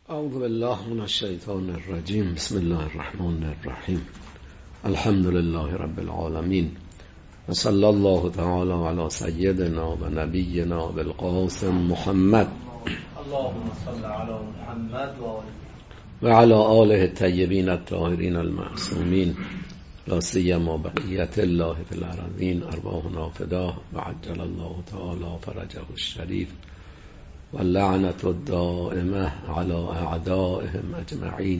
اعوذ بالله من الشیطان الرجیم. بسم الله الرحمن الرحیم. الحمد لله رب العالمین و صلی الله تعالی علی سیدنا و نبینا بالقاسم محمد اللهم صل علی محمد و علی آله الطیبین الطاهرین المعصومین لا سیما بقیت الله فی الارضین ارواحنا فداه و عجل الله تعالی فرجه الشریف و لعنت الدائمه علی اعدائهم اجمعین.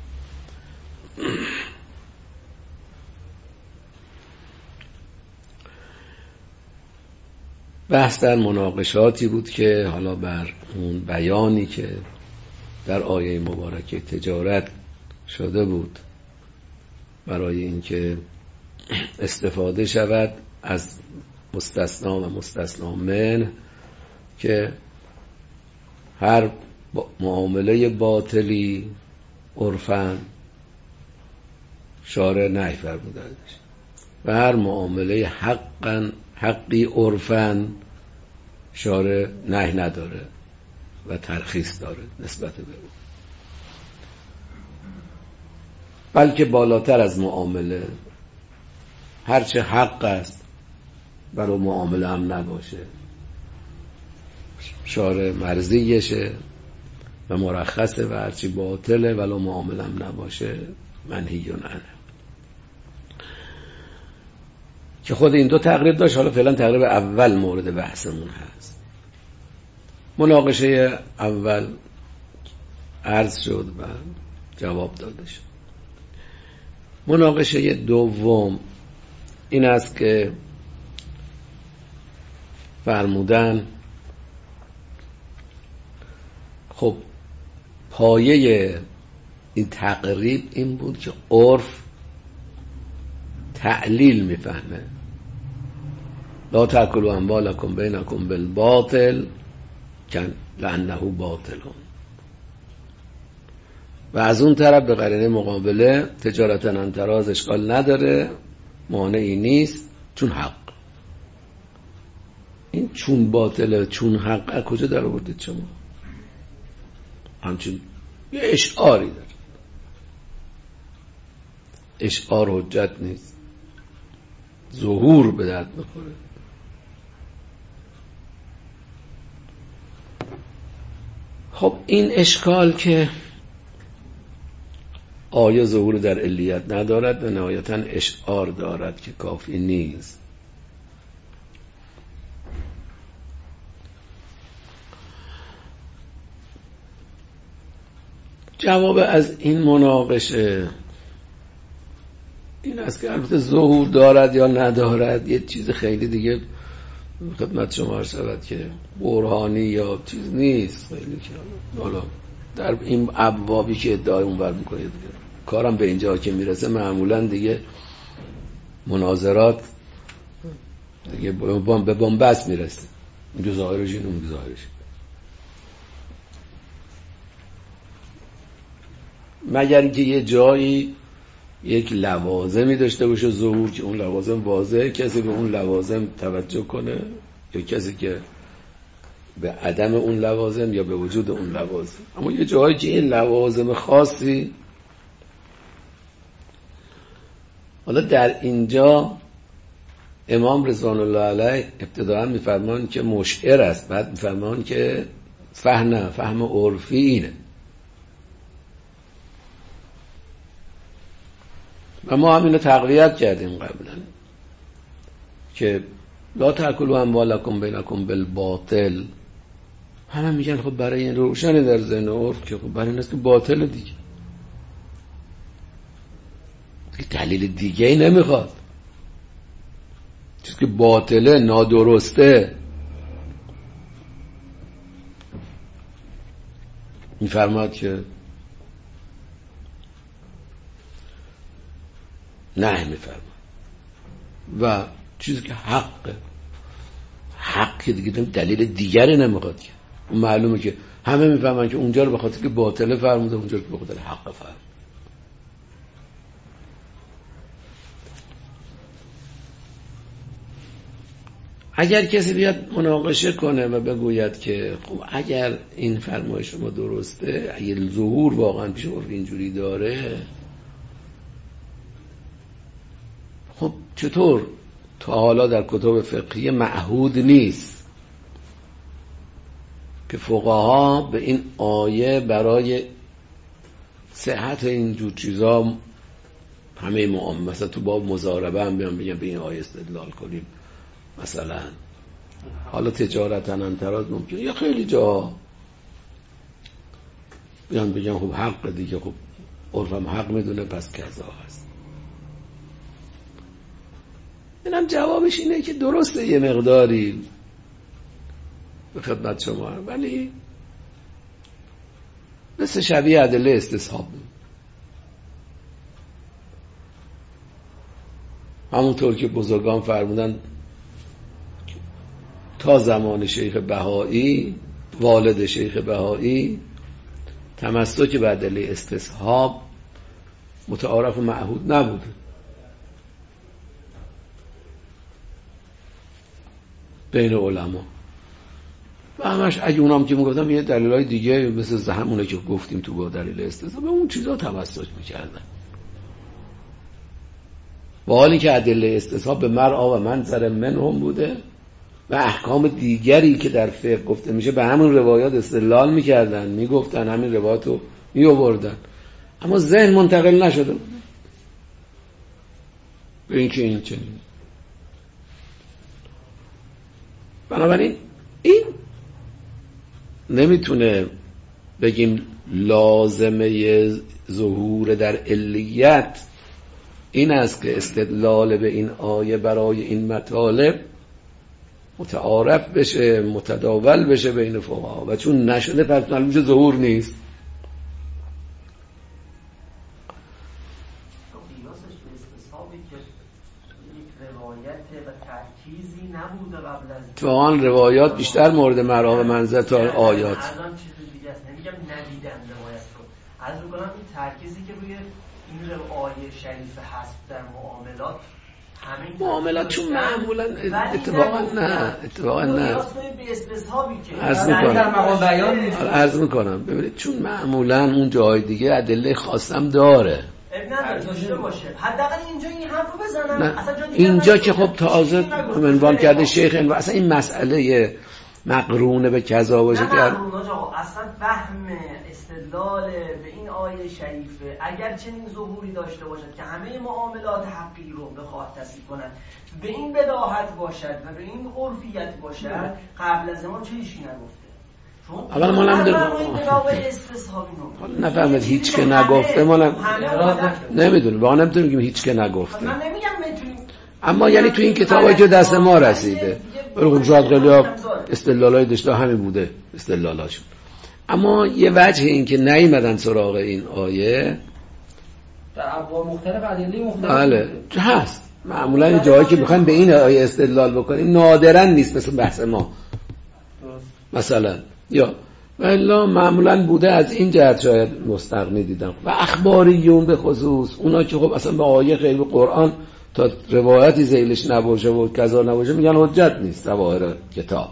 بحث در مناقشاتی بود که حالا بر اون بیانی که در آیه مبارکه تجارت شده بود برای اینکه استفاده شود از مستثنا و مستثنا منه که هر معامله باطلی عرفاً شارع نهی فرموده‌اش و هر معامله حقی عرفاً شارع نهی نداره و ترخیص داره نسبت به اون، بلکه بالاتر از معامله هرچه حق است برای معامله هم نباشه شارع مرضیشه و مرخصه و هرچی باطله ولو معامله هم نباشه منهی عنه. که خود این دو تقریب داشت. حالا فعلا تقریب اول مورد بحثمون هست. مناقشه اول عرض شد و جواب داده شد. مناقشه دوم این است که فرمودن خب پایه این تقریب این بود که عرف تعلیل میفهمه لا تأکلوا اموالکم بینکم بالباطل لأنه باطل، و از اون طرف به قرینه مقابله تجارتا عن تراض اشکال نداره، مانعی نیست چون حق. این چون باطله چون حق از کجا در آوردید شما؟ همچون یه اشعاری داره. اشعار حجت نیست، ظهور به درد میخوره. خب این اشکال که آیه ظهور در علیت ندارد و نهایتاً اشعار دارد که کافی نیست. جواب از این مناقشه این است که البته ظهور دارد یا ندارد یه چیز خیلی دیگه خدمت شما عرض شود که برهانی یا چیز نیست. خیلی که حالا در این ابوابی که ادعای اونور میکنه دیگه کارم به اینجا که میرسه معمولا دیگه مناظرات دیگه به بنبست میرسه. این ظاهرش این اون ظاهرش، مگر اینکه یه جایی یک لوازمی داشته باشه ظهور که اون لوازم واضحه، کسی به اون لوازم توجه کنه یا کسی که به عدم اون لوازم یا به وجود اون لوازم. اما یه جایی که این لوازم خاصی، حالا در اینجا امام رضوان الله علیه ابتداء میفرمان که مشعر است، بعد میفرمان که فهم عرفی اینه. و ما هم اینو تقویت کردیم قبلا که لا تأکلوا اموالکم بینکم بالباطل. همه میگن خب برای این روشنه در ذهن عرف که خب برای این است که باطل دیگه دلیل دیگه ای نمیخواد. چیزی که باطله نادرسته میفرماد که نه میفرماد، و چیزی که حق که دیگه دلیل دیگری نمیخواد که اون معلومه که همه میفهمن که اونجا رو به خاطر که باطله فرموده، اونجا رو به خاطر حق فرموده. اگر کسی بیاد مناقشه کنه و بگوید که خب اگر این فرمایش شما درسته، اگر ظهور واقعا پیش عرف اینجوری داره، خب چطور تا حالا در کتب فقهی معهود نیست که فقها به این آیه برای صحت اینجور چیزا همه مثلا تو باب مضاربه هم بیان بگم به این آیه استدلال کنیم، مثلا حالا تجارتا انتراز ممکنه یا خیلی جا بیان بگم خب حق دیگه، خب عرفم حق میدونه پس کذا هست. اینم جوابش اینه که درسته یه مقداری به خدمت شما، ولی مثل شبیه ادله استصحاب، همونطور که بزرگان فرمودن تا زمان شیخ بهایی، والد شیخ بهایی، تمسک به ادله استصحاب متعارف و معهود نبود. بین علما و همش اگه اونام که میگفتم یه دلیلای دیگه مثل همونه که گفتیم تو با دلیل استصحاب به اون چیزا تمسک میکردن، با حالی که ادله استصحاب به مرعا و منظر منهم بوده و احکام دیگری که در فقه گفته میشه به همون روایات استدلال میکردن، میگفتن همین روایات رو میآوردن، اما ذهن منتقل نشده به این که این چنین. بنابراین این نمیتونه بگیم لازمه ظهور در علیت این است که استدلال به این آیه برای این مطالب متعارف بشه، متداول بشه بین فقها، و چون نشده پس معلوم میشه ظهور نیست. تو آن روایات بیشتر مورد مرام منظر تا آیات. الان چیز دیگه است، نمیگم ندیدن روایت رو، عرض می‌کنم این ترکیزی که روی این آیه شریف هست در معاملات، همین معاملات چون معمولا اتفاقا نه عرض میکنم ببینید چون معمولا اون جای دیگه ادله خاصم داره، داشته باشه حداقل اینجا این حرفو بزنن. اصلا اینجا که خب تازه عنوان کرده شیخ و اصلا این مسئله مقرونه به کذا باشه که اصلا فهم استدلال به این آیه شریفه اگر چنین ظهوری داشته باشد که همه معاملات حقی رو بخواد تصدیق کنند، به این بداهت باشد و به این عرفیت باشد، قبل از ما چه ایشی نگفته. اولا ما نفهمید هیچ که نگفته، ما نمیدونیم واقعا نمیتونیم بگیم هیچ که نگفته، من نمیگم میتونیم، اما یعنی تو این کتابی که دست ما رسیده خب شاید خیلی استدلالای داشته همین بوده استدلالاشون، اما یه وجه این که نیومدن سراغ این آیه در ابواب مختلف ادله مختلف بله هست، معمولا جایی که بخوایم به این آیه استدلال بکنیم نادرا نیست مثل بحث ما مثلا، یا والا معمولا بوده از این جهت شاید مستغنی دیدم. و اخباریون به خصوص اونا که خب اصلا به آیه غیب قرآن تا روایتی ذیلش نباشه و کذا نباشه میگن حجت نیست ظواهر کتاب.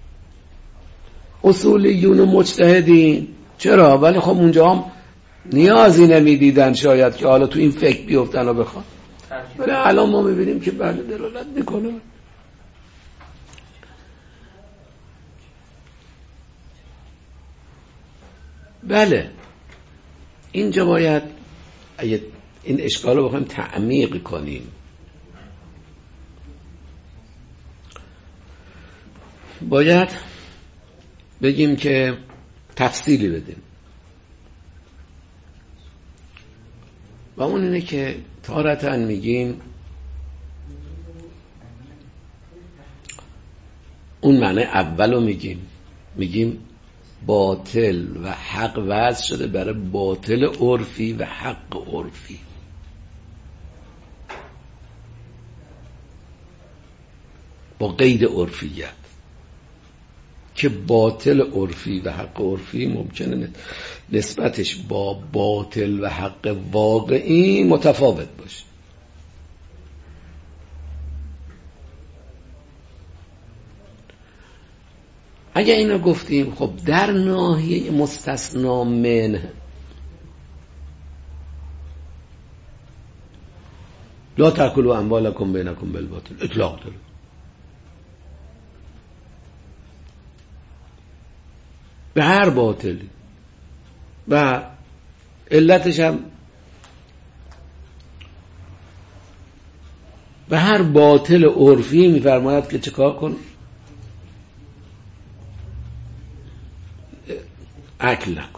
اصولیون و مجتهدین چرا؟ ولی خب اونجا هم نیازی نمیدیدن شاید که حالا تو این فکر بیفتن و بخوان، ولی الان ما میبینیم که بله دلالت میکنه. بله اینجا باید اگه این اشکال رو بخوایم تعمیق کنیم باید بگیم که تفصیلی بدیم، و اون اینه که تارتاً میگیم اون معنی اولو میگیم باطل و حق وضع شده برای باطل عرفی و حق عرفی. با قید عرفیت که باطل عرفی و حق عرفی ممکنه نسبتش با باطل و حق واقعی متفاوت باشه. اگه اینو گفتیم خب در ناحیه مستثنا منه لا تاکلوا اموالکم بینکم بالباطل اطلاق داره. به هر باطلی و علتش هم به هر باطل عرفی میفرماید که چیکار کن؟ اکل نکن.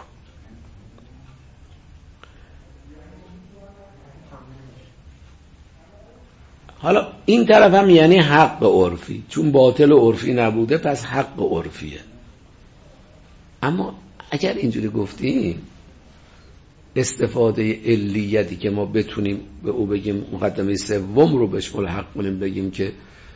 حالا این طرف هم یعنی حق عرفی، چون باطل عرفی نبوده پس حق عرفیه. اما اگر اینجوری گفتیم استفاده علیتی که ما بتونیم به او بگیم مقدمه سوم رو بهش ملحق کنیم بگیم که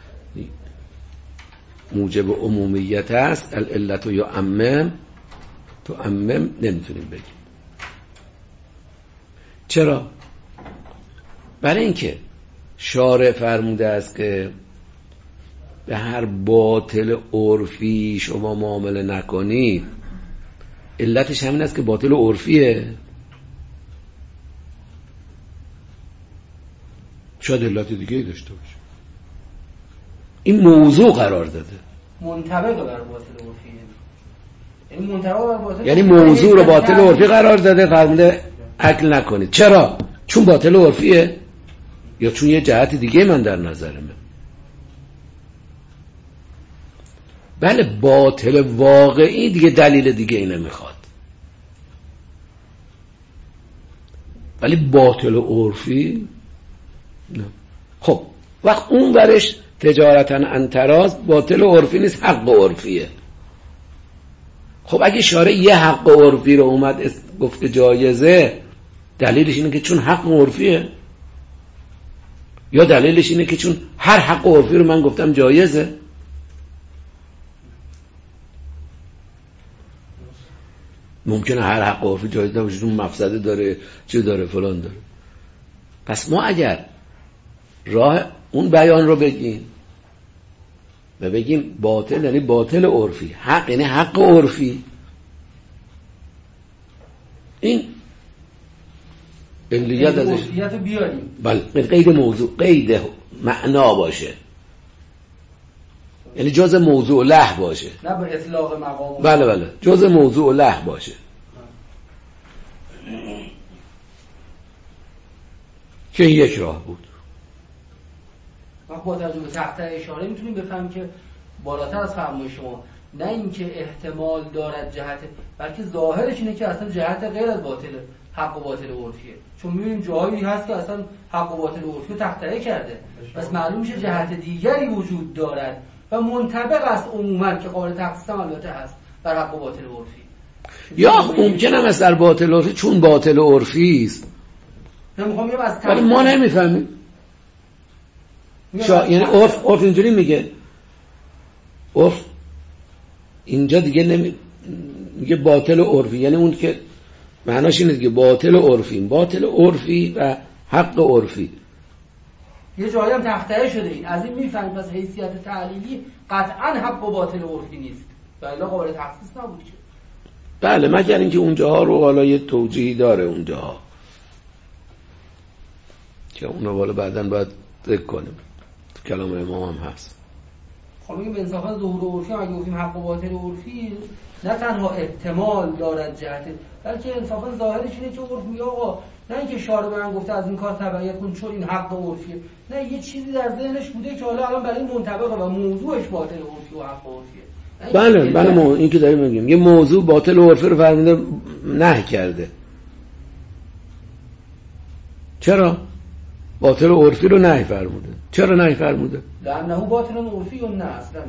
موجب عمومیت است، العلت یا عمم تو عمم نمیتونیم بگیم. چرا؟ برای اینکه شارع فرموده است که به هر باطل عرفی شما معامله نکنید. علتش همین است که باطل عرفیه. شاید علت دیگه داشته باشه. این موضوع قرار داده منطبق بر باطل عرفیه، یعنی منطبق بر باطل، یعنی موضوع رو باطل عرفی قرار داده، فرموده اکل نکنید. چرا؟ چون باطل عرفیه یا چون یه جهت دیگه من در نظرمه؟ بله باطل واقعی دیگه دلیل دیگه اینه میخواد، ولی باطل عرفی نه. خب وقت اون برش تجارتا انتراز باطل عرفی نیست، حق عرفیه. خب اگه شارع یه حق عرفی رو اومد گفته جایزه، دلیلش اینه که چون حق عرفیه، یا دلیلش اینه که چون هر حق عرفی رو من گفتم جایزه؟ ممکنه هر حق عرفی جایز نباشه، چون مفسده داره، چه داره، فلان داره. پس ما اگر راه اون بیان رو بگیم و بگیم باطل یعنی باطل عرفی، حق یعنی حق عرفی، این علیت ازش بیاریم. بله قید موضوع، قید معنا باشه، یعنی جز موضوع له باشه، نه به اطلاق مقام. بله بله جز موضوع له باشه. که یک راه بود. وقت با توجه به تحت اشاره میتونیم بفهمیم که بالاتر از فرمایش شما نه اینکه احتمال دارد جهت، بلکه ظاهرش اینه که اصلا جهت غیر از باطل، حق و باطل عرفیه. چون میبینیم جایی هست که اصلا حق و باطل عرفی رو تخطئه کرده، پس معلوم میشه جهت دیگری وجود دارد و منطبق است عموما که قابل تخصیص هم البته هست بر حق و باطل عرفی. یا ممکنه است در باطل عرفی چون باطل عرفی است، ولی ما نمیفهمیم. یعنی عرف اینجوری میگه، عرف اینجا دیگه میگه باطل عرفی، یعنی اون که معناش اینه دیگه باطل عرفی، باطل عرفی و حق عرفی. یه جایی هم تخطئه شده این، از این میفهمیم پس حیثیت تعلیلی قطعا حق و باطل عرفی نیست، ولی قابل تخصیص نبود که. بله مگر اینکه اونجاها رو حالا یه توجیهی داره اونجاها که اونو بالا بعداً باید ذکر کنیم، تو کلام امام هم هست. خب میگیم انصافا ظهور عرفی اگه گفتیم حق و باطل عرفی نه تنها احتمال دارد جهت، بلکه انصافا ظاهرش اینه که عرف میگه آقا نه اینکه شارع به من گفته از این کار تبعیت کن چون این حق عرفیه، نه یه چیزی در ذهنش بوده که حالا الان برای منطبقه و موضوعش باطل عرفی و حق عرفیه. بله این که داریم میگیم یه موضوع باطل عرفی رو فرموده نه کرده. چرا باطل عرفی رو نه فرموده؟ چرا نه فرموده؟ لعنه باطل عرفی یا نه اصلا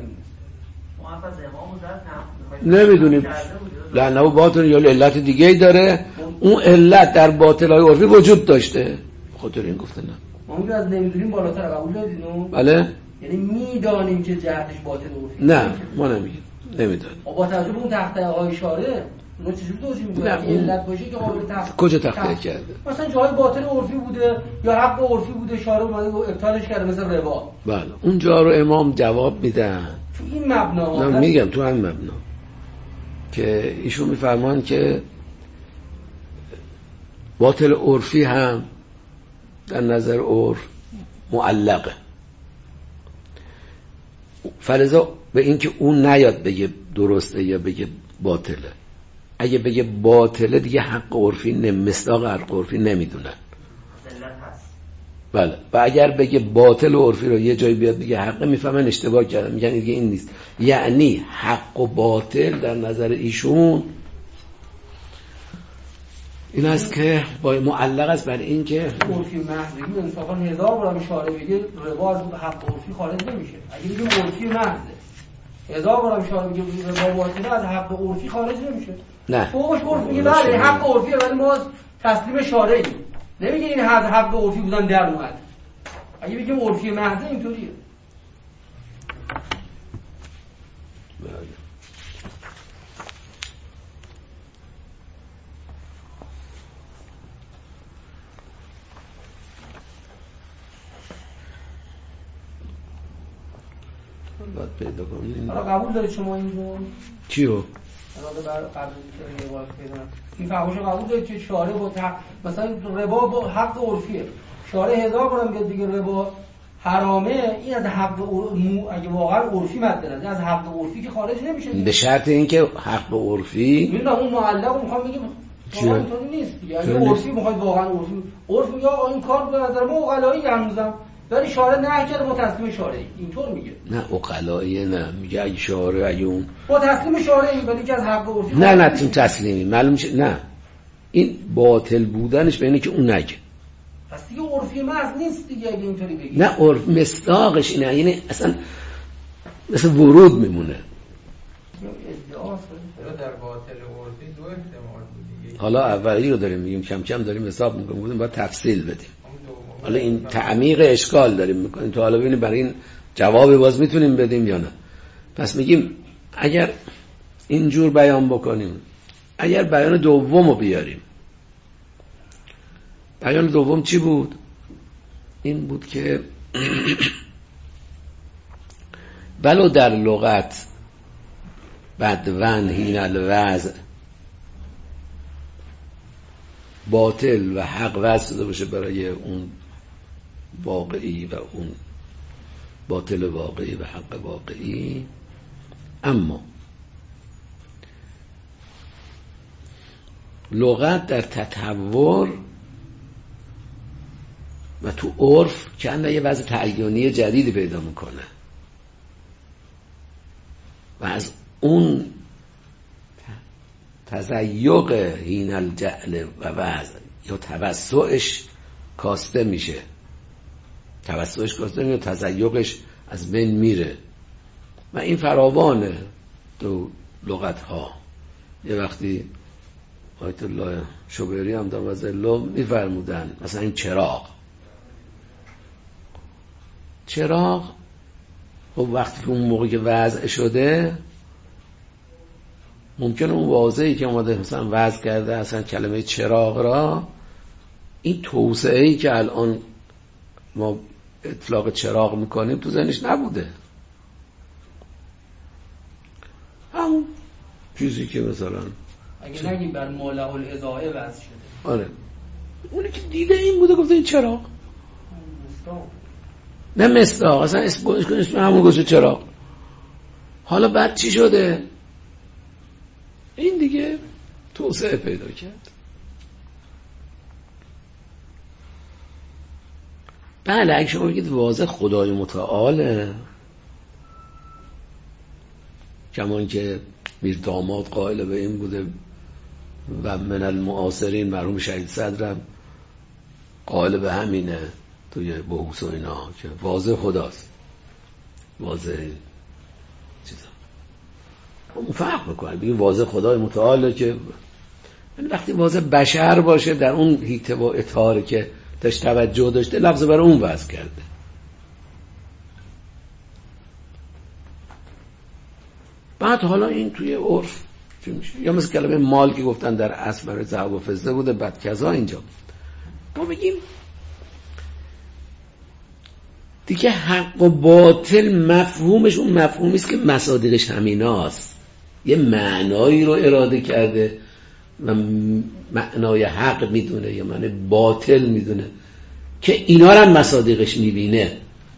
نمیدونیم. لعنه باطل یا علت دیگه ای داره، اون علت در باطل های عرفی وجود داشته، خاطر این گفته نه. ما میگیم از نمیدونیم بالاتر قبول دارید؟ بله یعنی میدانیم که جهتش باطل عرفی. نه ما نمیدونیم. با توجه به اون تخته های شارع اونا چجوری توجیه می‌کنن علت باشه که قابل تخطیع کجا تخطیع کرده؟ مثلا جای باطل عرفی بوده یا حق عرفی بوده شارع اومده ابطالش کرده مثل ربا. بله اونجا رو امام جواب میدن تو این مبنا میگم تو هم مبنا که ایشون میفرمان که باطل عرفی هم در نظر عرف معلقه، فلذا به این که اون نیاد بگه درسته یا بگه باطله. اگه بگه باطله دیگه حق عرفی مصداق حق عرفی نمیدونن. بله. و اگر بگه باطل و عرفی رو یه جایی بیاد بگه حق، میفهمن اشتباه کردن، میگن دیگه این نیست. یعنی حق و باطل در نظر ایشون این است که با معلق است بر این که عرفی محضی انصافا 1000 بار اشاره بگه ربا از حق عرفی خارج نمیشه. اگه بگه عرفی محضه 1000 بار اشاره بگه ربا باطله از حق عرفی خارج نمیشه. نه فوقش عرف میگه بله حق عرفیه ولی ما تسلیم شارعی نمیگه این حق عرفی بودن در اومد. اگه بگیم عرفی محض اینطوریه. باید پیدا کنیم. حالا قبول دارید شما این رو؟ چی رو؟ حالا قبول که روایت پیدا این فهمش قبول دارید که شارع با مثلا ربا با حق عرفیه. شارع 1000 بارم بیاد دیگه ربا حرامه، این از حق اگه واقعا عرفی مد نظر از حق عرفی که خارج نمیشه به شرط اینکه حق عرفی میدونم اون معلق میخوام بگم واقعا اینطوری نیست. یعنی عرفی میخواد واقعا عرف میگه آقا این کار به نظر ما عقلایی هنوزم، ولی شارع نه کرده با تسلیم شارعی اینطور میگه. نه عقلایی نه، میگه اگه شارع اگه اون با تسلیم شارعی ولی که از حق عرفی نه تیم تسلیمی معلوم میشه. نه این باطل بودنش به اینه که اون نگه، پس دیگه عرفی محض نیست دیگه اگه اینطوری بگی. نه عرف مصداقش اینه، یعنی اصلا مثل ورود میمونه. در باطل عرفی دو احتمال بود دیگه. حالا اولی رو داریم میگیم، کم کم داریم حساب میکنیم، بودیم باید تفصیل بدیم. حالا این تعمیق اشکال داریم میکنیم تو حالا ببینیم برای این جواب باز میتونیم بدیم یا نه. پس میگیم اگر اینجور بیان بکنیم، اگر بیان دوم رو بیاریم، بیان دوم چی بود؟ این بود که ولو در لغت بدون هین الوضع باطل و حق وضع شده باشه برای اون واقعی و اون باطل واقعی و حق واقعی، اما لغت در تطور و تو عرف که یه وضع تعیینی جدیدی پیدا میکنه و از اون تزیق هین الجعل و وضع یا توسعش کاسته میشه، توسعش کاسته میشه، تزیقش از بین میره و این فراوانه تو لغت ها. یه وقتی آیت الله شبیری هم دام از الله میفرمودن مثلا این چراغ خب وقتی که اون موقع که وضع شده ممکنه اون واضحی که اومده مثلا وضع کرده اصلا کلمه چراغ را، این توسعه‌ای که الان ما اطلاق چراغ میکنیم تو ذهنش نبوده. همون چیزی که مثلا اگه نگیم بر مولع الاضاءه وضع شده، آره اونی که دیده این بوده گفته این چراغ، نه مصداق، اصلا اسم همون گوشه چراغ. حالا بعد چی شده؟ این دیگه توسعه پیدا کرد. بله اگه شما بگید واضح خدای متعاله، کمان که میر داماد قائل به این بوده و من المعاصرین مرحوم شهید صدرم قائل به همینه توی بحوث و اینا که واضح خداست، واضح چیزا اون فرق میکنه. بگیم واضح خدای متعاله که وقتی واضح بشر باشه در اون حیطه و اطهاره که داشت توجه داشته لفظ برای اون وضع کرده. بعد حالا این توی عرف چی میشه؟ یا مثل کلمه مال که گفتن در اصل برای ذهب و فضه بوده، بعد کذا اینجا ما بگیم دیگه حق و باطل مفهومش اون مفهومی است که مصادیقش همیناست. یه معنایی رو اراده کرده و معنای حق میدونه یا معنای باطل میدونه که اینا رو هم مصادیقش میبینه.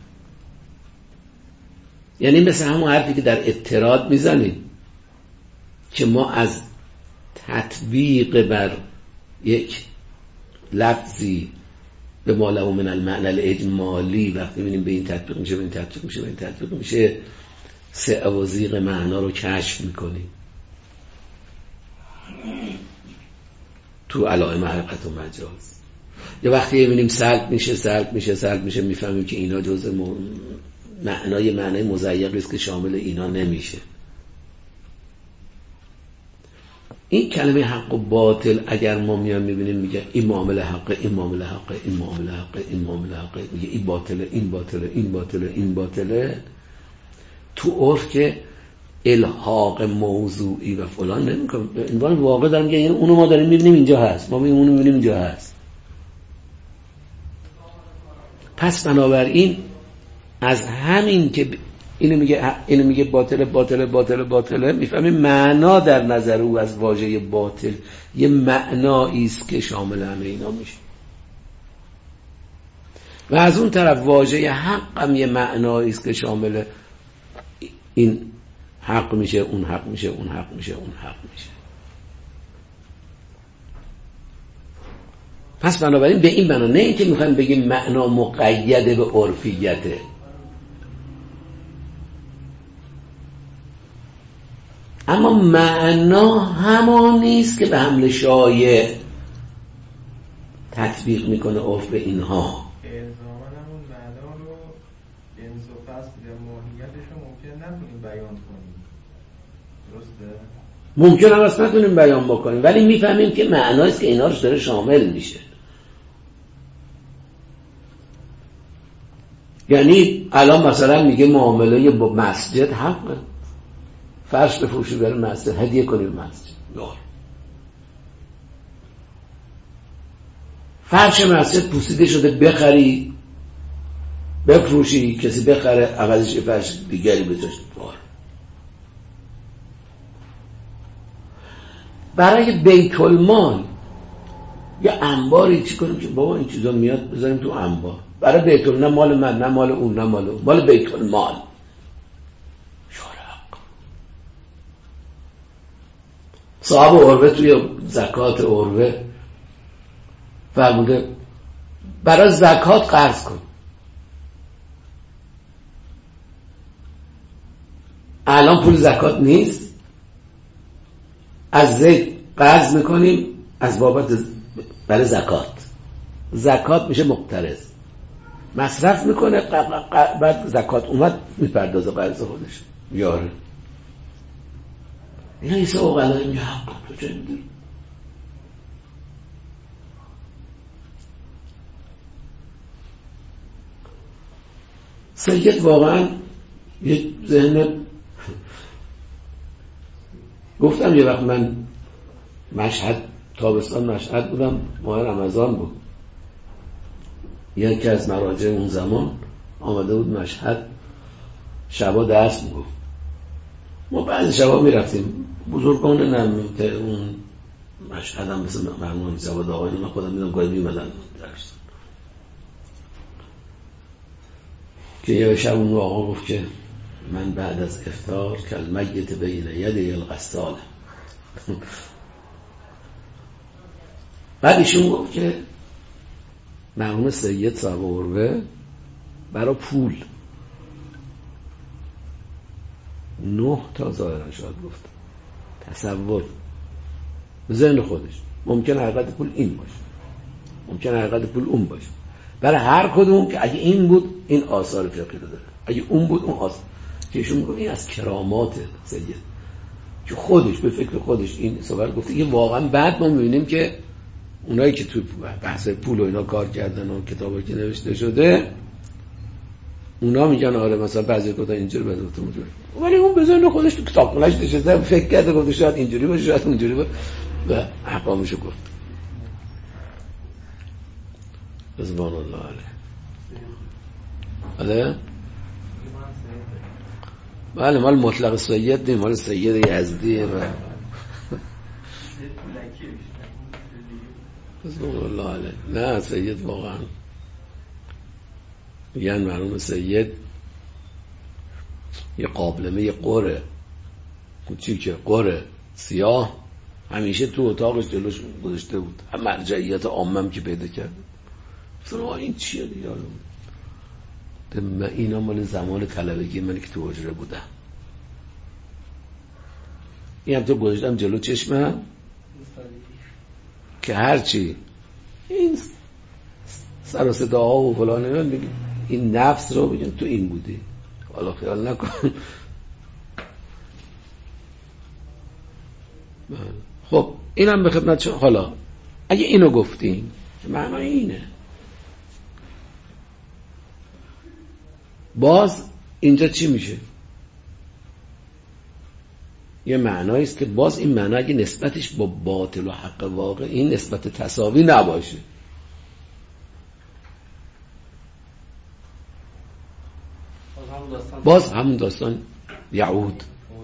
یعنی مثل همون حرفی که در اعتراض میزنیم که ما از تطبیق بر یک لفظی به ما له من المعنى الاجمالی وقتی میبینیم به این تطبیق میشه، به این تطبیق میشه، به این تطبیق میشه، سعوازیق معنا رو کشف میکنیم تو علائم حقیقت و مجاز. یا وقتی میبینیم سلب میشه میفهمیم که اینا جزء معنای مضیقی است که شامل اینا نمیشه. این کلمه حق و باطل اگر ما میان میبینیم میگه این معامله حقه، این معامله حقه، این معامله حقه، این معامله حقه، میگه این باطله، این باطله، این باطله، این باطله، تو عرف که الحاق موضوعی و فلان نمیکنه. این واقع دارم میگه یعنی اونو ما داریم میبینیم اینجا هست، ما میگیم اونو میبینیم اینجا هست. پس بنابراین از همین که اینو میگه باطله باطله باطله باطله، میفهمیم معنا در نظر او از واژه باطل یه معنایی است که شامل همه اینا میشه. و از اون طرف واژه حق هم یه معنایی است که شامل این حق میشه، اون حق میشه، اون حق میشه، اون حق میشه. پس بنابراین به این معنا، نه اینکه میخوایم بگیم معنا مقید به عرفیته، اما معنا همان نیست که به حمل شایع تطبیق میکنه عرف به اینها. الزاما همون معنا رو جنس و فصل یا ماهیتش رو ممکن نتونیم بیان کنیم، درسته؟ ممکن هم اصلا نتونیم بیان بکنیم، ولی میفهمیم که معنایست که اینا رو داره شامل میشه. یعنی الان مثلا میگه معامله با مسجد حقه، فرش بفروشی برای مسجد، هدیه کنی به مسجد، فرش مسجد پوسیده شده بخری بفروشی، کسی بخره عوضش فرش دیگری بذاشت. برای بیت المال یه انباری چی کنیم که بابا این چیزا میاد بذاریم تو انبار، برای بیت المال، نه مال من، نه مال اون، نه مال اون، مال بیت المال. صاحب عروه توی زکات عروه فرموده برای زکات قرض کن. الان پول زکات نیست، از زید قرض میکنیم از بابت برای زکات میشه مقترض، مصرف میکنه، بعد زکات اومد میپردازه قرض خودش. یاره اینا ایسا اوغلای میگه حق تو چه میدونی؟ سید واقعا یه ذهن، گفتم یه وقت من مشهد، تابستان مشهد بودم، ماه رمضان بود، یکی از مراجع اون زمان آمده بود مشهد، شبا درس میگفت. ما بعضی شبا میرفتیم، بزرگان نمیت اون مشهد هم مثل مرمون زباد آقایون، من خودم میدونم گاهی میمدن درس، که یه شب اون آقا گفت که من بعد از افطار کالمیت بین یدی الغساله. بعد ایشون گفت که مرحوم سید صاحب عروه برای پول 9 تا ظاهرا شاید گفت، تصور به ذهن خودش، ممکن حقیقت پول این باشه، ممکن حقیقت پول اون باشه، برای هر کدوم که اگه این بود این آثار فقهی رو داره، اگه اون بود اون آثار. که ایشون میگه این از کرامات سید، که خودش به فکر خودش این صحبت گفته. که واقعا بعد ما میبینیم که اونایی که تو بحث پول و اینا کار کردن و کتابایی که نوشته شده، اونا میگن آره مثلا بعضی گفتن اینجوری، بعضی گفتن اونجوری، ولی اون بزنه خودش تو کتابخونه‌اش نشسته فکر کرده، گفته شاید اینجوری باشه، شاید اونجوری باشه و احکامشو گفت. رضوان الله علیه. بله مال مطلق سید نیم، مال سید یزدیه. الله علیه. نه سید واقعا میگن مرحوم سید یه قابلمه یه قره کوچیکه، قره سیاه، همیشه تو اتاقش جلوش گذاشته بود. هم مرجعیت عامم که پیدا کرد مثلا این چیه دیگه؟ من اینا مال زمان طلبگی من که تو حجره بودم. این هم تو گذاشتم جلو چشمم که هرچی این سر و صداها و فلانه من بگیم این نفس رو بگیم تو این بودی، حالا خیال نکن. خب اینم به خدمت شما. حالا اگه اینو گفتیم که معنای اینه، باز اینجا چی میشه؟ یه معنایی است که باز این معنی اگه نسبتش با باطل و حق واقع این نسبت تساوی نباشه، باز همون داستان یعود.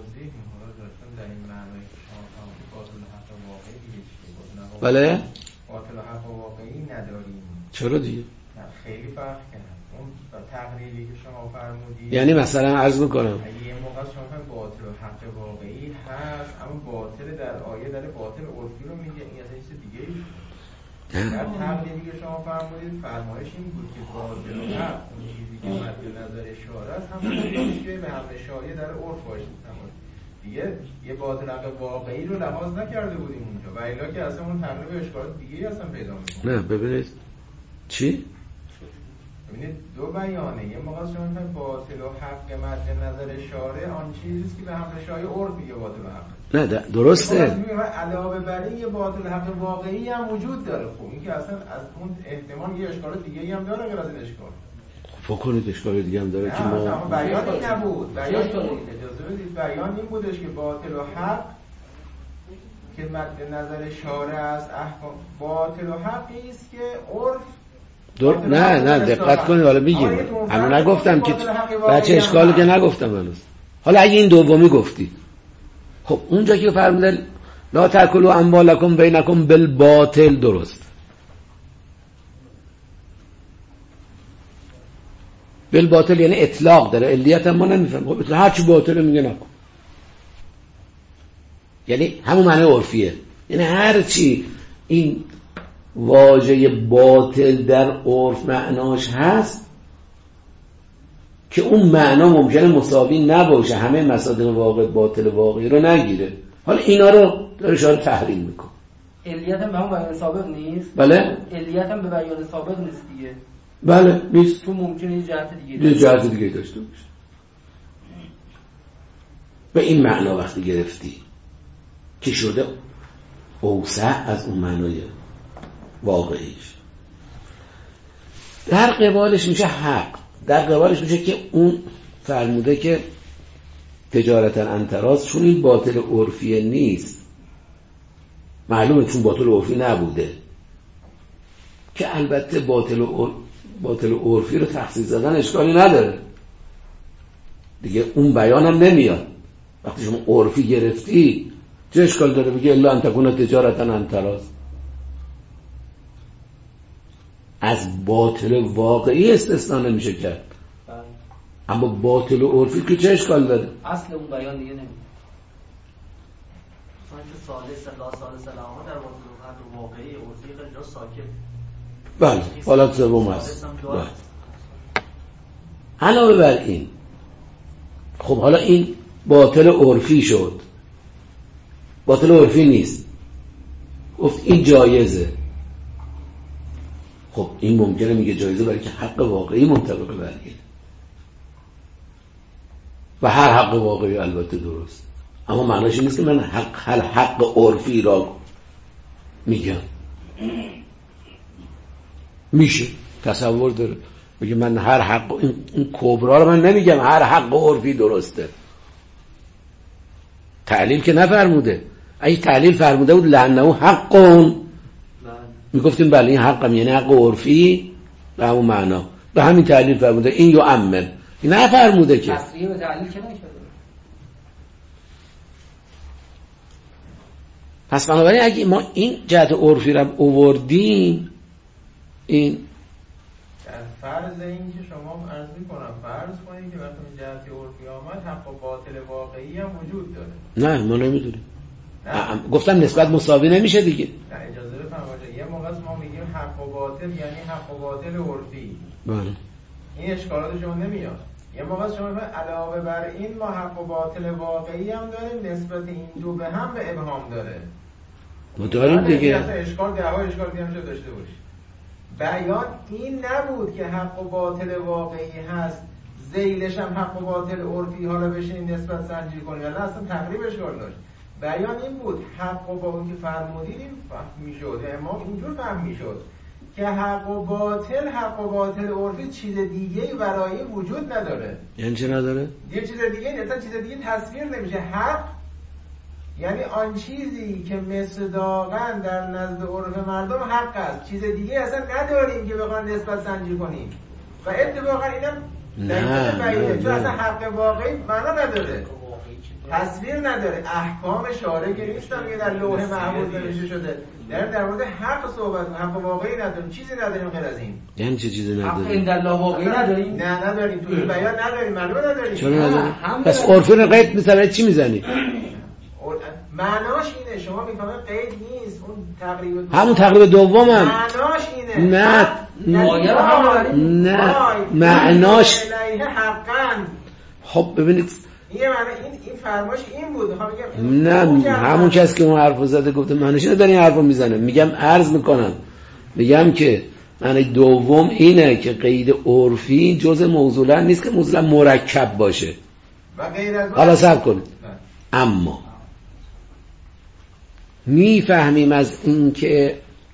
بله باطل و حق واقعی نداریم. چرا دیگه؟ خیلی فرق کنه. اون تقریری که شما فرمودید، یعنی مثلا عرض میکنم یه موقع شما باطل و حق واقعی هست، اما باطل در آیه در باطل عرفی رو میگه، این اصلا چیز دیگه ای. در تقریری که شما فرمودید فرمایش این بود که باطل و حق اون چیزی که مد نظر اشاره است همون چیزی که به همه شایع در عرف باشه. دیگه یه باطل حق واقعی رو لحاظ نکرده بودیم اونجا، و الا که اصلا اون تقریب اشکالات دیگه اصلا پیدا میکنه. نه ببینید چی؟ ببینید دو بیانه، یه موقع شما میگن باطل و حق مد نظر شارع آن چیزیست که به همه شایع عرف میگه باطل و حق. نه درسته. علاوه بر این یه باطل حق واقعی هم وجود داره. خب این که اصلا از اون احتمال یه اشکالات دیگه هم داره غیر از این اشکال. فکرید اشکال دیگه هم داره که ما بیان این نبود. بیان اجازه بدید بیان این بودش که باطل و حق که مد نظر شارع است احکام باطل و حقی است که عرف نه دقت کنید حالا میگیم. الان نگفتم که بچه اشکالی که نگفتم هنوز. حالا اگه این دومی گفتی، خب اونجا که فرمودن لا تاکلوا اموالکم بینکم بالباطل، درست. بالباطل یعنی اطلاق داره، علیت هم ما نمیفهم. خب هر چی باطله میگه نکن، یعنی همون معنی عرفیه، یعنی هر چی این واژه باطل در عرف معناش هست که اون معنا ممکنه مساوی نباشه، همه مصادر واقع باطل واقعی رو نگیره. حالا اینا رو داره اشاره تحلیل میکنه. علیت هم به همون بیان ثابت نیست. بله علیت هم به بیان ثابت نیست دیگه. بله نیست. تو ممکنه یه جهت دیگه داشته باشه. به این معنا وقتی گرفتی که شده اوسع از اون معنای واقعیش، در قبالش میشه حق. در قبالش میشه که اون فرموده که تجارتا انتراز، چون این باطل عرفی نیست، معلومه چون باطل عرفی نبوده که البته باطل عرفی رو تخصیص زدن اشکالی نداره دیگه، اون بیان هم نمیاد. وقتی شما عرفی گرفتی چه اشکال داره بگی الا ان تکون تجارتا انتراز؟ از باطل واقعی استثناء نمیشه کرد، اما باطل عرفی که چه اشکال داره؟ اصل اون بیان دیگه نمیشه. مثلا که سالس سلامه در باطل واقعی عرفی خیلی ساکت. بله حالت سوم هست. علاوه بر این، خب حالا این باطل عرفی شد، باطل عرفی نیست، گفت این جایزه. خب این ممکنه میگه جایزه برای که حق واقعی منطبق بر این، و هر حق واقعی البته درست، اما معناش این نیست که من حق عرفی را میگم. میشه تصور داره بگه من هر حق این کبرا رو من نمیگم هر حق عرفی درسته. تعلیل که نفرموده. اگه تعلیل فرموده بود لعنه حقون میگفتیم بله این حقم، یعنی حق عرفی به همون معنا. به همین تعلیل فرموده این یعمم، نه فرموده که تصریح به تعلیل که نکرده. پس بنابراین اگه ما این جهت عرفی رو آوردیم، این فرض این که شما عرض می‌کنم فرض کنید که وقتی این جهت عرفی آمد حق و باطل واقعی هم وجود داره. نه ما نمیدونیم. گفتم نسبت مساوی نمیشه دیگه. نه اجازه بفرمایید، یه موقع ما میگیم حق و باطل یعنی حق و باطل عرفی. بله. این اشکالات شما نمیاد. یه موقع شما علاوه بر این ما حق و باطل واقعی هم داریم، نسبت این دو به هم به ابهام داره. ما داریم دیگه. اشکال دعوا اشکال دیگه هم داشته باشید. بیان این نبود که حق و باطل واقعی هست، ذیلش هم حق و باطل عرفی، حالا بشینیم نسبت سنجی کنیم، یعنی اصلا تقریب اشکال داشت. بیان این بود حق و باطل که فرمودید فهم میشد، ما اینجور فهم میشد که حق و باطل عرفی چیز دیگه برای وجود نداره. یعنی چه نداره؟ یه چیز دیگه نه، چیز دیگه تصویر نمیشه. حق یعنی آن چیزی که مصداقاً در نزد عرف مردم حق است، چیز دیگه اصلا نداریم که بخوام نسبت سنجی کنیم و اتفاقا اینم نه چون اصلا حق واقعی معنا نداره، تصویر نداره، احکام شارع که نیستن که در لوح محفوظ نوشته شده، در مورد حق صحبت، حق واقعی نداریم، چیزی نداریم غیر از این. یعنی چه چیزی نداریم؟ حق اندالله واقعی نداریم؟ نه نداریم، تو این بیان نداریم، معلومه نداریم. چرا نداریم؟ پس عرفی رو قید می‌ذاری چی میزنی؟ معناش اینه، شما میفهمید قید نیست، اون تقریب همون تقریب دومم معناش اینه. نه معناش حقاً. خب ببینید این معنی این فرماش این بود، میگم نه همون کسی که اون حرفو زده گفته معنیش اینه، داره این حرفو میزنه. میگم عرض میکنم، میگم که معنی دوم اینه که قید عرفی جزء موضوعا نیست که موضوعا مرکب باشه و غیر از حالا صبر کنید. اما میفهمیم از این که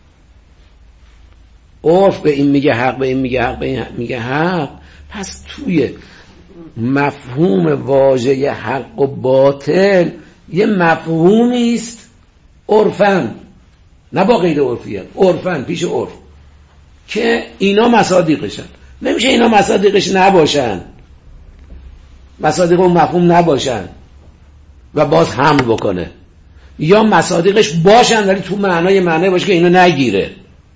عرف به این میگه حق، به این میگه حق، به این میگه حق، پس توی مفهوم واژه حق و باطل یه مفهومی است عرفاً، نه با قید عرفیه، عرفاً پیش عرف که اینا مصادیقشن. نمیشه اینا مصادیقش نباشن، مصادیق اون مفهوم نباشن و باز حمل بکنه، یا مصادیقش باشن ولی تو معنای باشه که اینو نگیره.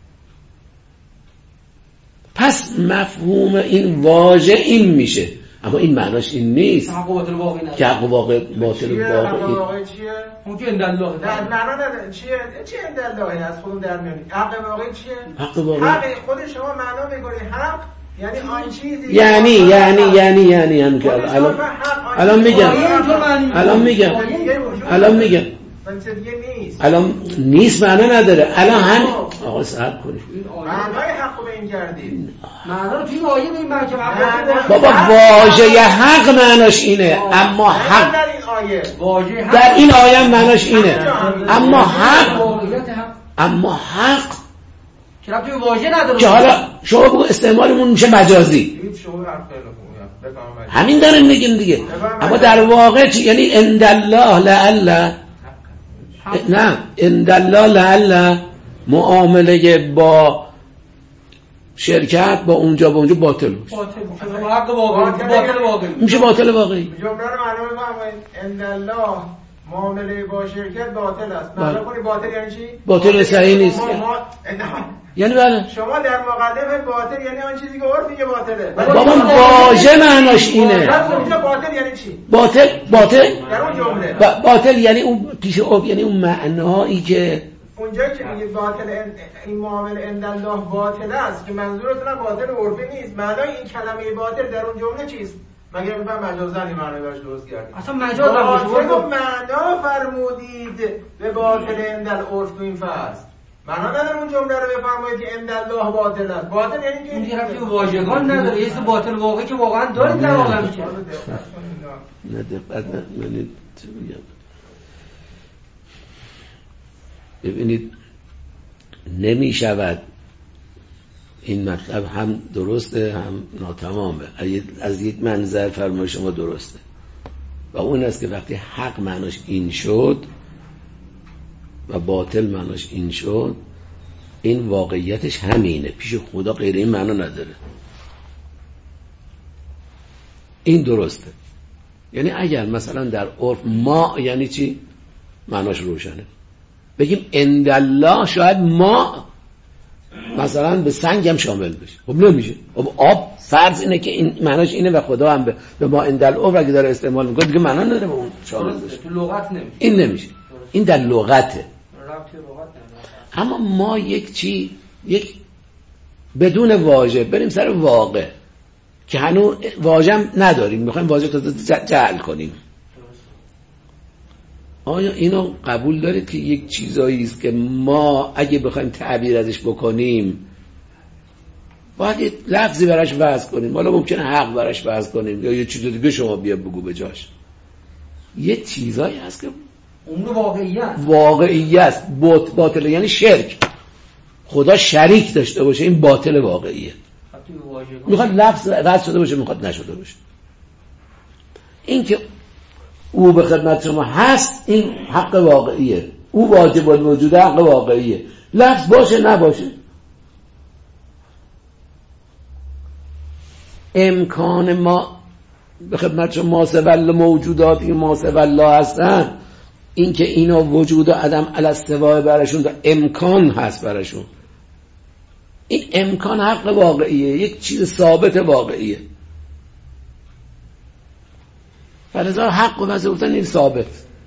پس مفهوم این واژه این میشه، اما این معناش این نیست. حق و باطل واقعی نداره. که حق و باطل واقعی چیه؟ اون که اندالله نه معنا نداره. چیه اندالله؟ از خودم در میاد. حق واقعی چیه؟ حق واقعی حق خود شما معنا میکنید حق یعنی آن چیزی یعنی هم که الان میگم الان نیست، معنا نداره. الان هم آقا صبر کنید، معنای حق به این کردید، معنا رو توی آیه به این معنی بابا واژه حق معناش اینه، اما حق در این آیه واژه در این آیه معناش اینه، اما حق که توی واژه نداره که حالا شما بگو استعمالمون میشه مجازی، همین داریم میگیم دیگه. اما در واقع یعنی اندالله لعل، نه اندالله لعل معامله با شرکت با اونجا باطل باشه، حق واقعی میشه باطل واقعی. جمله رو معلومه بفرمایید اندالله معامله با شرکت باطل است. معلوم کنید باطل یعنی چی؟ باطل صحیح نیست یعنی بله. شما در مقدمه باطل یعنی آن چیزی که عرف میگه باطله. بابا واژه معناش اینه. باطل یعنی چی؟ باطل در اون جمله باطل یعنی اون پیش یعنی اون معنایی که اونجایی که میگید باطل این معامله اندالله باطل است که منظورتون باطل عرفی نیست، معنای این کلمه باطل در اون جمله چیست؟ مگر میفهم مجازاً این معنی براش درست کردید؟ اصلا مجاز باطل رو معنا فرمودید به باطل اندال عرف تو این فصل. معنا نداره اون جمله رو بفرمایید که اندالله باطل است. باطل یعنی که این طرفی واژگان نداره، یه چیز باطل واقعی که واقعا داریم در عالم که نه دقت نکنید. ببینید نمی شود این مطلب هم درسته هم ناتمامه. از یک منظر فرمای شما درسته و اون است که وقتی حق معناش این شد و باطل معناش این شد، این واقعیتش همینه، پیش خدا غیر این معنا نداره. این درسته. یعنی اگر مثلا در عرف ما یعنی چی؟ معناش روشنه. بگیم اندالله شاید ما مثلا به سنگ هم شامل بشه. خب نمیشه. خب آب فرض اینه که این معناش اینه و خدا هم به ما اندالله اگه داره استعمال میکنه دیگه معنا نداره به اون شامل بشه. تو لغت نمیشه. این نمیشه. این در لغته. رابطه لغت نداره. اما ما یک بدون واژه بریم سر واقع که هنوز واژه هم نداریم، میخوایم واژه تا جعل کنیم. آیا اینو قبول دارید که یک چیزایی است که ما اگه بخوایم تعبیر ازش بکنیم باید یه لفظی براش وضع کنیم، حالا ممکنه حق براش وضع کنیم یا یه چیز دیگه شما بیا بگو به جاش. یه چیزایی هست که اون واقعیت واقعیت باطل، یعنی شرک، خدا شریک داشته باشه، این باطل واقعیه. میخواد لفظ وضع شده باشه، میخواد نشده باشه. این که او به خدمت شما هست این حق واقعیه، او واجب الوجود حق واقعیه، لفظ باشه نباشه. امکان ما به خدمت شما ما سوال موجوداتی که ما سوال هستن، این که اینا وجود و عدم علی استواء براشون امکان هست براشون، این امکان حق واقعیه، یک چیز ثابت واقعیه. فلذا حق و وظیفتن این ثابت.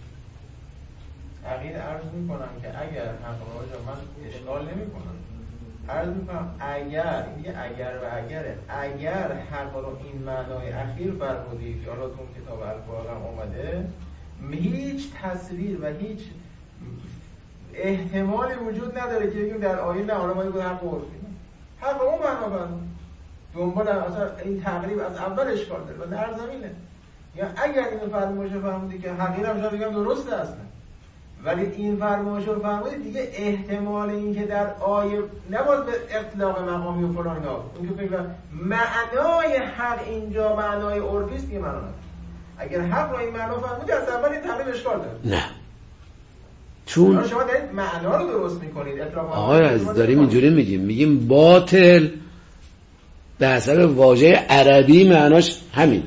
عقیده عرض میکنم که اگر حق واجب من اشکال نمیکنم، عرض میکنم اگر این اگر و اگر حق رو این معنای اخیر فرمودید که حالا تو کتاب الفاظ هم اومده، هیچ تصویر و هیچ احتمالی وجود نداره که بگیم در آیه نه حالا ما یه حق عرفی حق اون معنا فرمود دنبال اصلا این تقریب از اول اشکال داره و در زمینه. یا اگر این فرمایش فرمودی که حقیقت هم شاید بگم درسته اصلا، ولی این فرمایش رو فرمودی دیگه احتمال این که در آیه نباید به اطلاق مقامی و فلان اینا، اون که فکر معنای حق اینجا معنای عرفی است دیگه معنا نداره. اگر حق رو این معنا فرمودی از اول این تقریب اشکال داره. نه، چون شما دارید معنا رو درست میکنید. آقای عزیز داریم اینجوری میگیم باطل به حسب واژه عربی معناش همینه.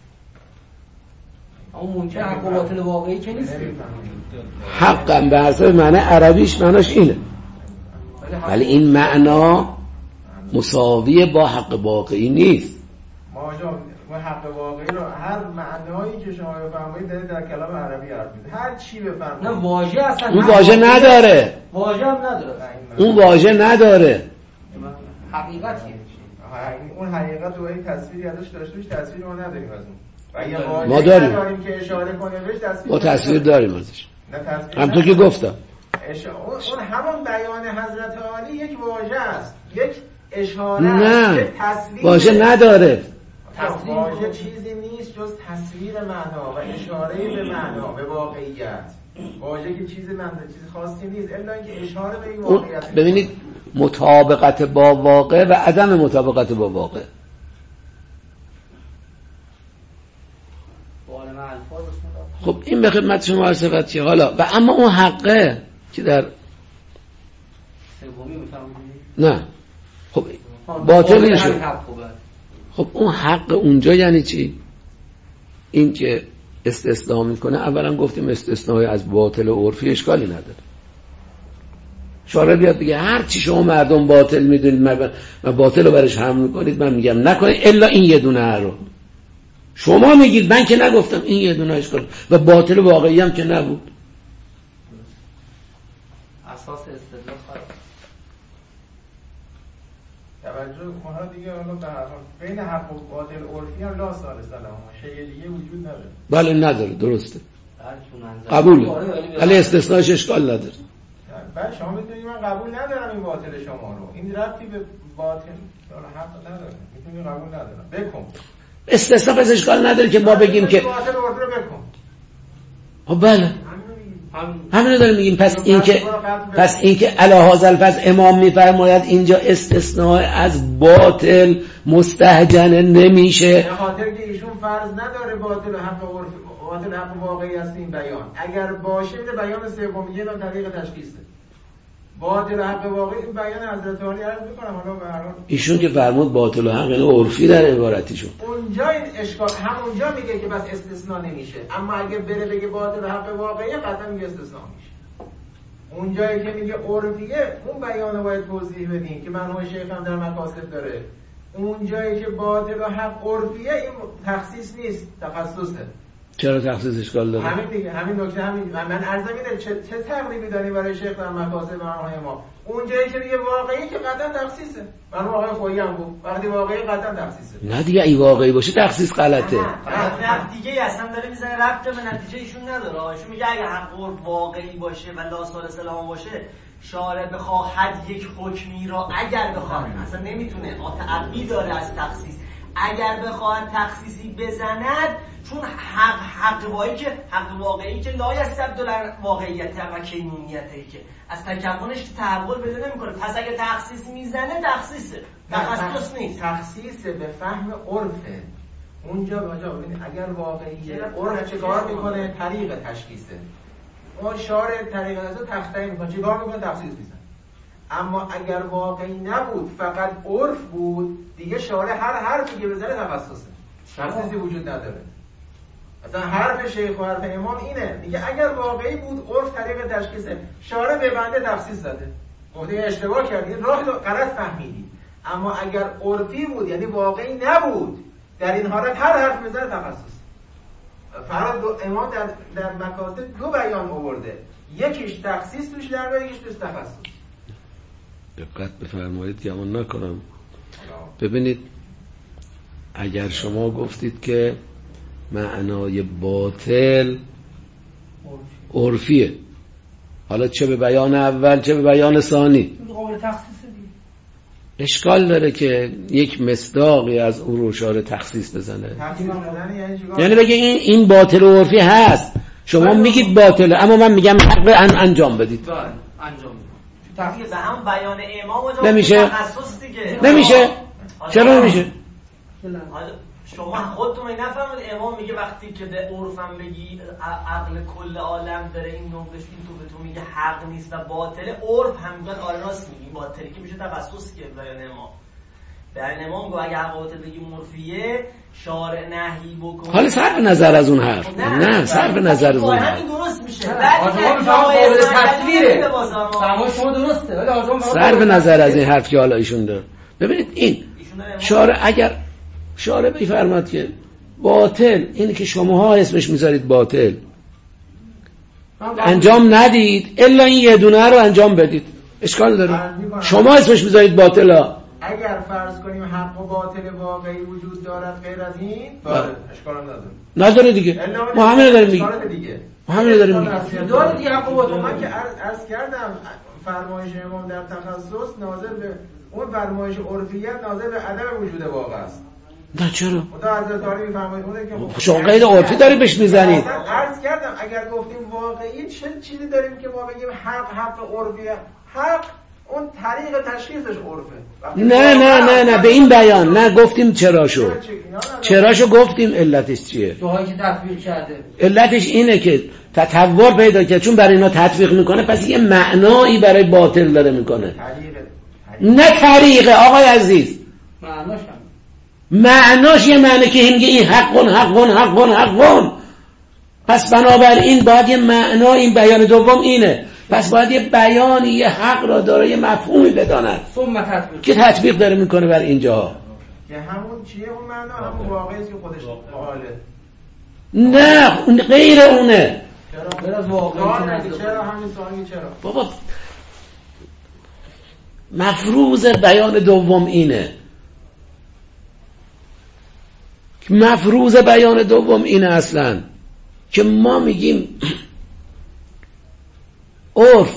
اما منکر حق و باطل واقعی که نیست. حقم به حسب معنی عربیش معناش اینه، ولی این معنا مساوی با حق واقعی نیست. ما حق واقعی رو هر معنایی که شما بفرمایید در کلام عربی عرض می‌کنید، هر چی بفرمایید. نه واژه اصلا اون واژه نداره. واژه هم نداره. اون واژه نداره. حقیقتیه. اون حقیقت رو این تصویری ازش داشته باشه، تصویری ما نداریم از اون. ما داریم که اشاره کنه بهش تصویر. ما تصویر داریم ازش. همونطور که گفتم. اون همون بیان حضرت عالی یک واژه است. یک اشاره است. یک تصویر. واژه نداره. واژه چیزی نیست جز تصویر معنا و اشاره به معنا، به واقعیت. واژه که چیز خاصی نیست الا اینکه اشاره به این واقعیت. ببینید مطابقت با واقع و عدم مطابقت با واقع. خب این به خدمت شما عرض شود که حالا و اما اون حقه که در نه خب باطل نشد. خب اون حق اونجا یعنی چی؟ این که استثناء میکنه، اولا گفتیم استثناء از باطل عرفی اشکالی نداره. شارع بیاد بگه هر چی شما مردم باطل میدونید و باطل رو برش حمل میکنید، من میگم نکنید الا این یه دونه رو. شما میگید من که نگفتم این یه دونه اشکال و باطل واقعی هم که نبود. اساس استدلال توجه ما دیگه حالا به هر حال بین حق و باطل عرفی هم لا سال سلام شیء دیگه وجود نداره. بله نداره، درسته، قبوله، ولی استثناءش اشکال نداره. بعد شما میتونید من قبول ندارم این باطل شما رو، این ربطی به باطل حالا حق نداره، میتونید قبول ندارم بکن. استثناء پس اشکال نداره که ما بگیم که باطل عرفی رو بکن. بله همین داریم میگیم. پس اینکه علی هذا الفاظ امام میفرماید اینجا استثناء از باطل مستهجن نمیشه، به خاطر که ایشون فرض نداره باطل و حق عرفی باطل حق واقعی است این بیان. اگر باشه میره بیان سومیه و طریق تشخیصه. باطل و حق واقعی این بیان حضرت علی عرض میکنم. حالا به هر حال ایشون که فرمود باطل و حق یعنی عرفی در عبارتیشون، اونجا این اشکال همونجا میگه که بس استثناء نمیشه، اما اگه بره بگه باطل و حق واقعی قطعا میگه استثناء میشه. اونجایی که میگه عرفیه اون بیانو باید توضیح بدیم که منوع شیخ هم در مقاصد داره. اونجایی که باطل و حق عرفیه این تخصیص نیست، تخصصه. چرا تخصیص اشکال داره؟ همین دیگه، همین نکته، همین من عرض می‌کنم چه تقریبی داریم برای شیخ در مقاصد منوع ما. اونجایی که میگه واقعی که قطعا تخصیصه. منوع واقعی خویی هم بود. وقتی واقعی قطعا تخصیصه. نه دیگه این واقعی باشه تخصیص غلطه. نه دیگه اصلا داره میزنه ربط به نتیجه ایشون نداره. ایشون میگه اگه حق واقعی باشه و لا سال سلام باشه، شارع بخواهد یک حکمی را اگر بخواد، اصلا نمیتونه، متعبی داره از تخصیص، اگر بخواهد تخصیصی بزند، چون حق واقعی که لا یستبدل واقعیت و کینونیتی که از تکونش تحول پیدا نمیکنه، پس اگه تخصیص میزنه تخصیصه، تخصص نیست. تخصیص به فهم عرفه. اونجا ببینید اگر واقعیه عرف چیکار میکنه؟ طریق تشخیصه. اون شارع طریق از تخصیص میکنه، چیکار میکنه؟ تخصیص میزنه. اما اگر واقعی نبود فقط عرف بود، دیگه شارع هر حرفی که بزنه تخصصه، تخصیصی وجود نداره. مثلا حرف شیخ و حرف امام اینه، میگه اگر واقعی بود عرف طریق تشخیصه، شارع به بنده تخصیص زده، گفته اشتباه کردید، راه غلط فهمیدید. اما اگر عرفی بود یعنی واقعی نبود، در این حالت هر حرف میزنه تخصص. فرض امام در مقاصد دو بیان آورده، یکیش تخصیص توش در میاد، یکیش توش تخصص. دقت بفرمایید گمان نکنم. ببینید اگر شما گفتید که معنای باطل عرفیه، حالا چه به بیان اول چه به بیان ثانی اشکال داره که یک مصداقی از اون رو شارع تخصیص بزنه، یعنی بگه این باطل و عرفی هست، شما میگید باطله اما من میگم حق انجام بدید. تخصیص به هم بیان امام نمیشه. تخصص دیگه نمیشه. چرا نمیشه؟ شما خودتون نفهمید امام میگه وقتی که به عرفم بگی عقل کل عالم داره این نوبش، این تو به تو میگه حق نیست و باطله، عرف هم میگن آره راست میگی باطله که میشه تخصص که بیان امام. بیان امام گفت اگه حق باطل بگی مرفیه، شارع نهی بکنه. حالا صرف نظر از اون حرف، نه صرف نظر از اون حرف، همین درست میشه. بعد قابل تصویره. شما درسته ولی صرف نظر از این حرف که حالا ایشون داره. ببینید این شارع اگر شارع بفرماد که باطل اینه که شماها اسمش میذارید باطل، انجام ندید الا این یه دونه رو انجام بدید، اشکال داره؟ شما اسمش میذارید باطل ها. اگر فرض کنیم حق و باطل واقعی وجود دارد غیر از این، اشکال نداره دیگه. ما همین رو داریم میگیم. ما همین رو داریم میگیم. داره دیگه حق و باطل. من که عرض کردم فرمایش امام در تخصص ناظر به اون فرمایش عرفیت ناظر به عدم وجود واقع است. نه چرا؟ خدا حضرت علی میفرمایند که شما قید عرفی داری بهش میزنید. عرض کردم اگر گفتیم واقعی چه چیزی داریم که ما بگیم حق عرفیه؟ حق اون طریق تشخیصش عرفه. نه به این بیان نه گفتیم چراشو گفتیم علتش چیه؟ توهایی که تطبیق کرده علتش اینه که تطور پیدا کرد، چون برای اینا تطبیق میکنه پس یه معنایی برای باطل داره میکنه. نه طریقه آقای عزیز، معناش یه معنی که میگه این حقون، پس بنابراین باید یه معنا، این بیان دوم اینه، پس باید یه بیانی یه حق را داره یه مفهومی بداند که تطبیق داره میکنه بر اینجا. که همون چیه اون معنا؟ همون واقعی است که خودش حاله. نه غیر اونه. چرا همین سوالی چرا؟ بابا مفروض بیان دوم اینه. مفروض بیان دوم اینه اصلا که ما میگیم عرف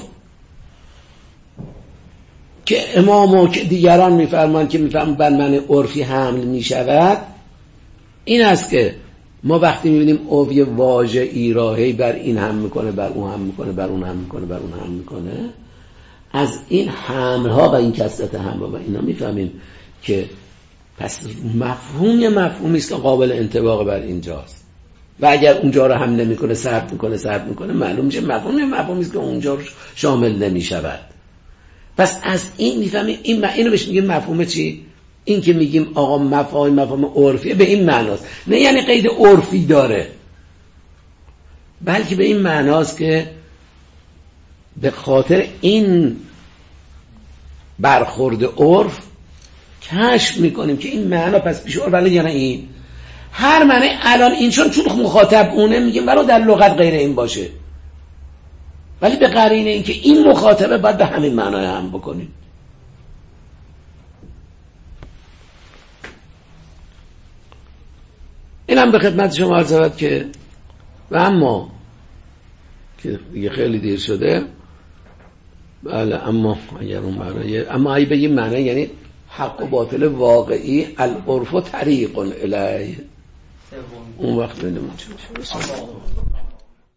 که امام و دیگران میفرمان که میفرمان بر من عرفی حمل میشود، این است که ما وقتی میبینیم عرف یه واژه ایراهی بر این هم میکنه، بر اون هم میکنه، بر اون هم میکنه، بر اون هم میکنه، از این حمل ها و این کثرت حمل ها و اینا میفهمیم که پس مفهومی است که قابل انطباق بر اینجاست و اگر اونجا رو هم نمیکنه سرد میکنه معلوم میشه مفهومی است که اونجا رو شامل نمیشود. پس از این میفهمیم اینو بهش میگیم مفهوم چی؟ این که میگیم آقا مفهوم عرفیه به این معناست، نه یعنی قید عرفی داره، بلکه به این معناست که به خاطر این برخورد عرف کشف میکنیم که این معنا پس پیش عرف یا نه این هر معنی الان این چون مخاطب اونه میگیم برای در لغت غیر این باشه، ولی به قرینه این که این مخاطبه باید به همین معنای هم بکنیم. اینم به خدمت شما عرض شود که و اما که دیگه خیلی دیر شده، بله اما اگر اون معنی اما ای بگیم معنی یعنی حق و باطل واقعی العرف و طریق الیه، اون وقت بینیم چه